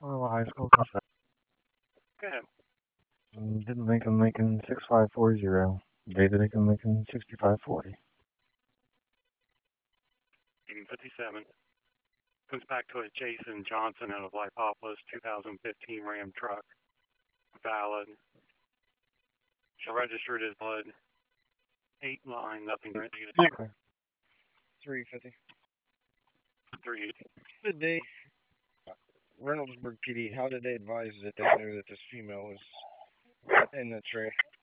Iowa High School Cafe. Go ahead. Didn't Lincoln 6540. David Lincoln 6540. 57. Comes back to a Jason Johnson out of Lipopolis 2015 Ram truck. Valid. Shall register it as blood. 8 line, nothing negative. Okay. 350. 380. Good day. Reynoldsburg PD, how did they advise that they knew that this female was in the tray?